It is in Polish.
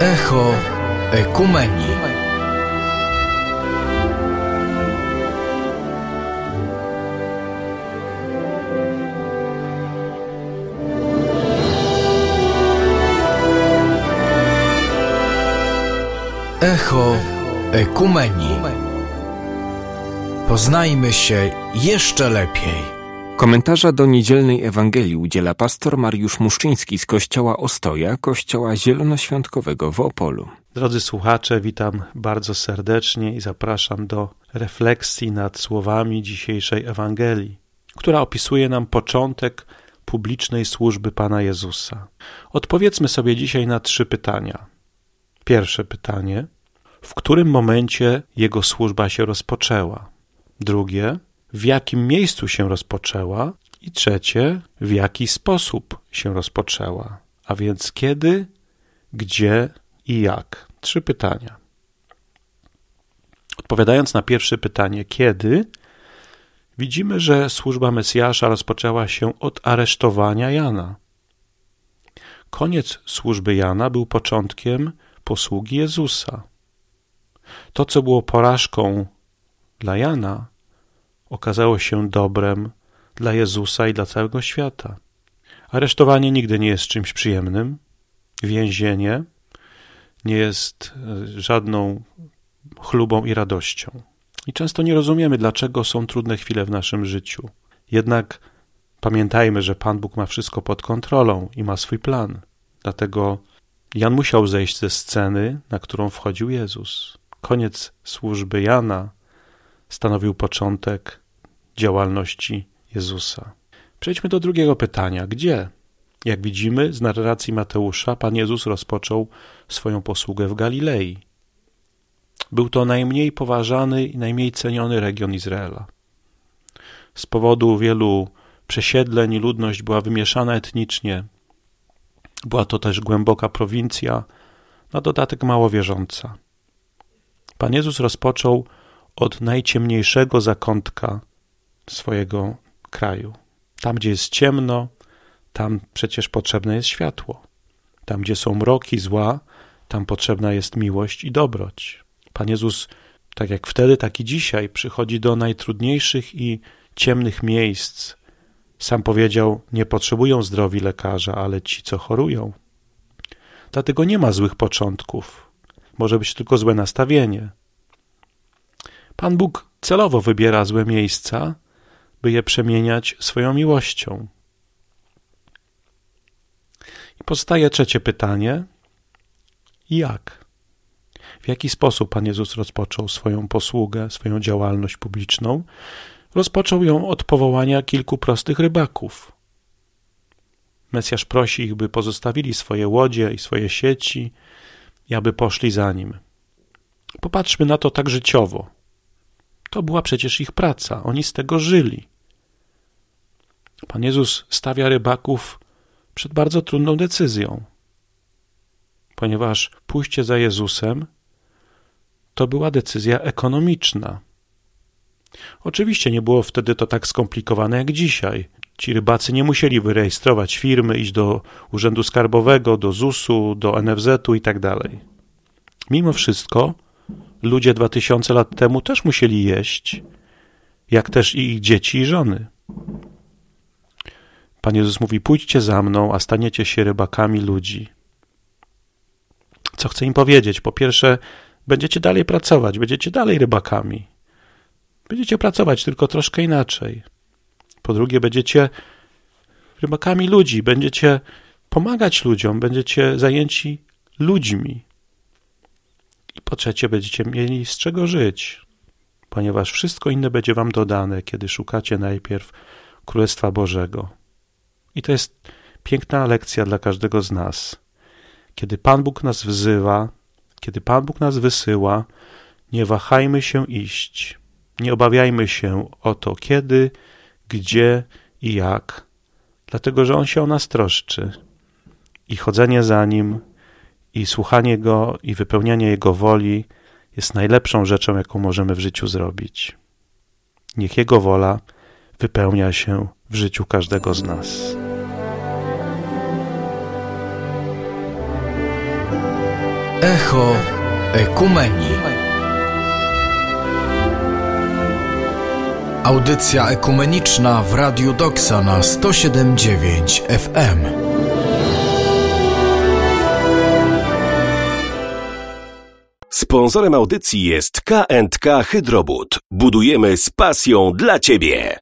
Echo Ekumenii. Echo Ekumenii. Poznajmy się jeszcze lepiej. Komentarza do niedzielnej Ewangelii udziela pastor Mariusz Muszczyński z Kościoła Ostoja, Kościoła Zielonoświątkowego w Opolu. Drodzy słuchacze, witam bardzo serdecznie i zapraszam do refleksji nad słowami dzisiejszej Ewangelii, która opisuje nam początek publicznej służby Pana Jezusa. Odpowiedzmy sobie dzisiaj na 3 pytania. Pierwsze pytanie: w którym momencie Jego służba się rozpoczęła? Drugie: w jakim miejscu się rozpoczęła? I trzecie: w jaki sposób się rozpoczęła? A więc kiedy, gdzie i jak? 3 pytania. Odpowiadając na pierwsze pytanie, kiedy, widzimy, że służba Mesjasza rozpoczęła się od aresztowania Jana. Koniec służby Jana był początkiem posługi Jezusa. To, co było porażką dla Jana, okazało się dobrem dla Jezusa i dla całego świata. Aresztowanie nigdy nie jest czymś przyjemnym. Więzienie nie jest żadną chlubą i radością. I często nie rozumiemy, dlaczego są trudne chwile w naszym życiu. Jednak pamiętajmy, że Pan Bóg ma wszystko pod kontrolą i ma swój plan. Dlatego Jan musiał zejść ze sceny, na którą wchodził Jezus. Koniec służby Jana stanowił początek działalności Jezusa. Przejdźmy do drugiego pytania. Gdzie? Jak widzimy z narracji Mateusza, Pan Jezus rozpoczął swoją posługę w Galilei. Był to najmniej poważany i najmniej ceniony region Izraela. Z powodu wielu przesiedleń ludność była wymieszana etnicznie. Była to też głęboka prowincja, na dodatek mało wierząca. Pan Jezus rozpoczął od najciemniejszego zakątka swojego kraju. Tam, gdzie jest ciemno, tam przecież potrzebne jest światło. Tam, gdzie są mroki zła, tam potrzebna jest miłość i dobroć. Pan Jezus, tak jak wtedy, tak i dzisiaj, przychodzi do najtrudniejszych i ciemnych miejsc. Sam powiedział, nie potrzebują zdrowi lekarza, ale ci, co chorują. Dlatego nie ma złych początków. Może być tylko złe nastawienie. Pan Bóg celowo wybiera złe miejsca, by je przemieniać swoją miłością. I pozostaje trzecie pytanie. Jak? W jaki sposób Pan Jezus rozpoczął swoją posługę, swoją działalność publiczną? Rozpoczął ją od powołania kilku prostych rybaków. Mesjasz prosi ich, by pozostawili swoje łodzie i swoje sieci i aby poszli za Nim. Popatrzmy na to tak życiowo. To była przecież ich praca, oni z tego żyli. Pan Jezus stawia rybaków przed bardzo trudną decyzją, ponieważ pójście za Jezusem to była decyzja ekonomiczna. Oczywiście nie było wtedy to tak skomplikowane jak dzisiaj. Ci rybacy nie musieli wyrejestrować firmy, iść do Urzędu Skarbowego, do ZUS-u, do NFZ-u i tak dalej. Mimo wszystko ludzie 2000 lat temu też musieli jeść, jak też i ich dzieci i żony. Pan Jezus mówi, pójdźcie za mną, a staniecie się rybakami ludzi. Co chcę im powiedzieć? Po pierwsze, będziecie dalej pracować, będziecie dalej rybakami. Będziecie pracować, tylko troszkę inaczej. Po drugie, będziecie rybakami ludzi, będziecie pomagać ludziom, będziecie zajęci ludźmi. I po trzecie, będziecie mieli z czego żyć, ponieważ wszystko inne będzie wam dodane, kiedy szukacie najpierw Królestwa Bożego. I to jest piękna lekcja dla każdego z nas. Kiedy Pan Bóg nas wzywa, kiedy Pan Bóg nas wysyła, nie wahajmy się iść. Nie obawiajmy się o to, kiedy, gdzie i jak, dlatego że On się o nas troszczy. I chodzenie za Nim, i słuchanie Go, i wypełnianie Jego woli jest najlepszą rzeczą, jaką możemy w życiu zrobić. Niech Jego wola wypełnia się w życiu każdego z nas. Echo Ekumenii. Audycja ekumeniczna w Radiu Doksa na 107,9 FM. Sponsorem audycji jest K&K Hydrobud. Budujemy z pasją dla Ciebie.